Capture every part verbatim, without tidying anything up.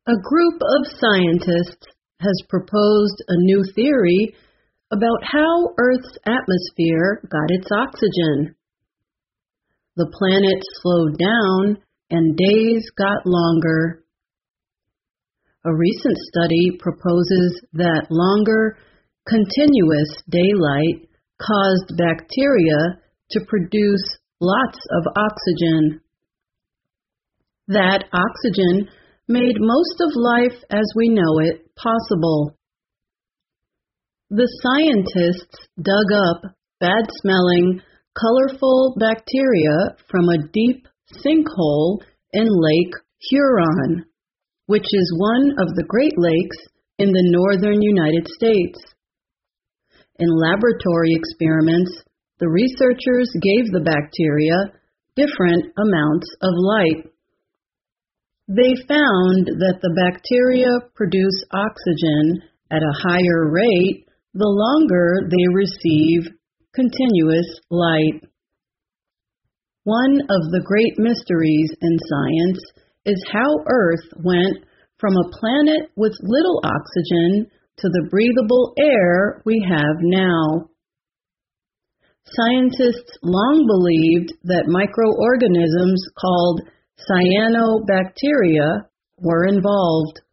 A group of scientists has proposed a new theory about how Earth's atmosphere got its oxygen. The planet slowed down and days got longer. A recent study proposes that longer, continuous daylight caused bacteria to produce lots of oxygen. That oxygen made most of life as we know it possible. The scientists dug up bad-smelling, colorful bacteria from a deep sinkhole in Lake Huron, which is one of the Great Lakes in the northern United States. In laboratory experiments, the researchers gave the bacteria different amounts of light. They found that the bacteria produce oxygen at a higher rate the longer they receive continuous light. One of the great mysteries in science is how Earth went from a planet with little oxygen to the breathable air we have now. Scientists long believed that microorganisms called cyanobacteria were involved.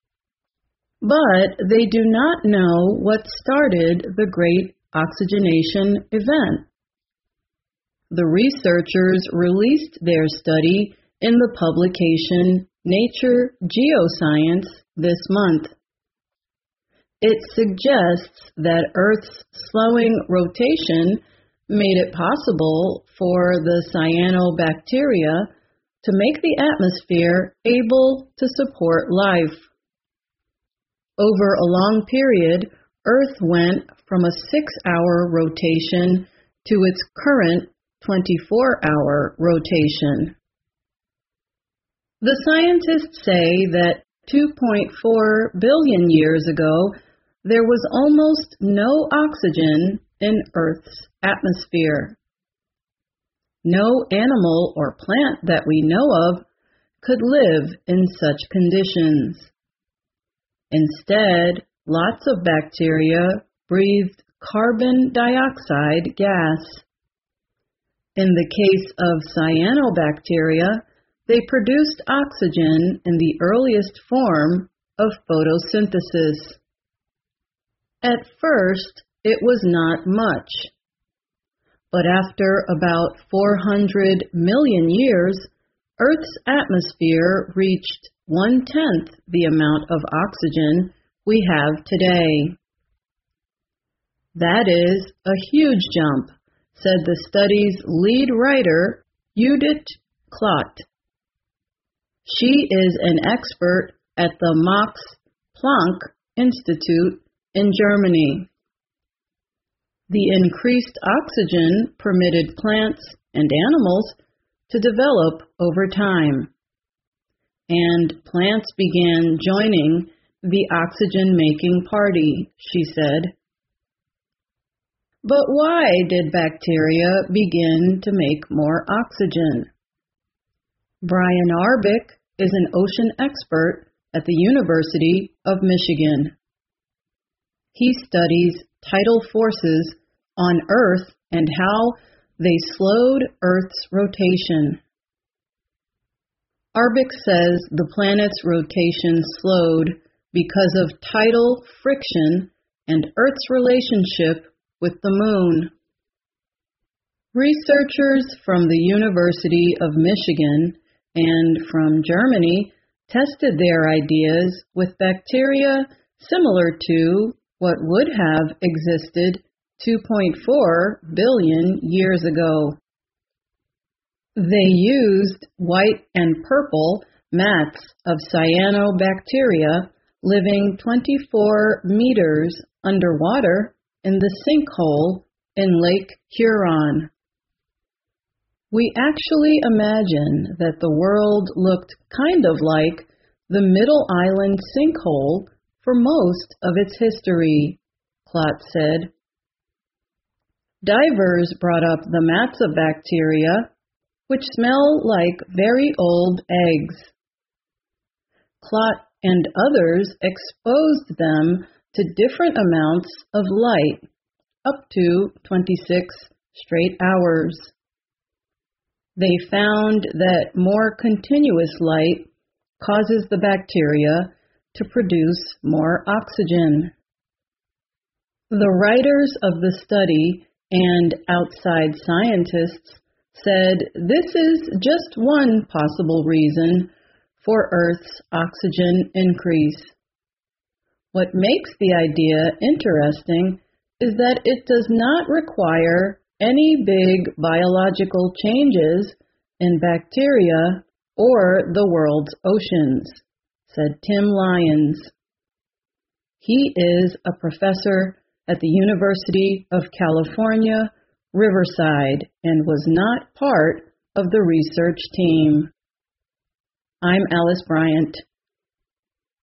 But they do not know what started the Great Oxygenation event. The researchers released their study in the publication Nature Geoscience this month. It suggests that Earth's slowing rotation made it possible for the cyanobacteria to make the atmosphere able to support life. Over a long period, Earth went from a six-hour rotation to its current twenty-four-hour rotation. The scientists say that two point four billion years ago, there was almost no oxygen in Earth's atmosphere. No animal or plant that we know of could live in such conditions. Instead, lots of bacteria breathed carbon dioxide gas. In the case of cyanobacteria, they produced oxygen in the earliest form of photosynthesis. At first, it was not much. But after about four hundred million years, Earth's atmosphere reached one-tenth the amount of oxygen we have today. That is a huge jump, said the study's lead writer, Judith Klott. She is an expert at the Max Planck Institute in Germany. The increased oxygen permitted plants and animals to develop over time, and plants began joining the oxygen-making party, she said. But why did bacteria begin to make more oxygen? Brian Arbic is an ocean expert at the University of Michigan. He studies tidal forces on Earth and how they slowed Earth's rotation. Arbic says the planet's rotation slowed because of tidal friction and Earth's relationship with the Moon. Researchers from the University of Michigan and from Germany tested their ideas with bacteria similar to what would have existed two point four billion years ago. They used white and purple mats of cyanobacteria living twenty-four meters underwater in the sinkhole in Lake Huron. We actually imagine that the world looked kind of like the Middle Island sinkhole for most of its history, Klott said. Divers brought up the mats of bacteria, which smell like very old eggs. Klott and others exposed them to different amounts of light, up to twenty-six straight hours. They found that more continuous light causes the bacteria to produce more oxygen. The writers of the study and outside scientists said this is just one possible reason for Earth's oxygen increase. What makes the idea interesting is that it does not require any big biological changes in bacteria or the world's oceans, said Tim Lyons. He is a professor at the University of California, Riverside, and was not part of the research team. I'm Alice Bryant.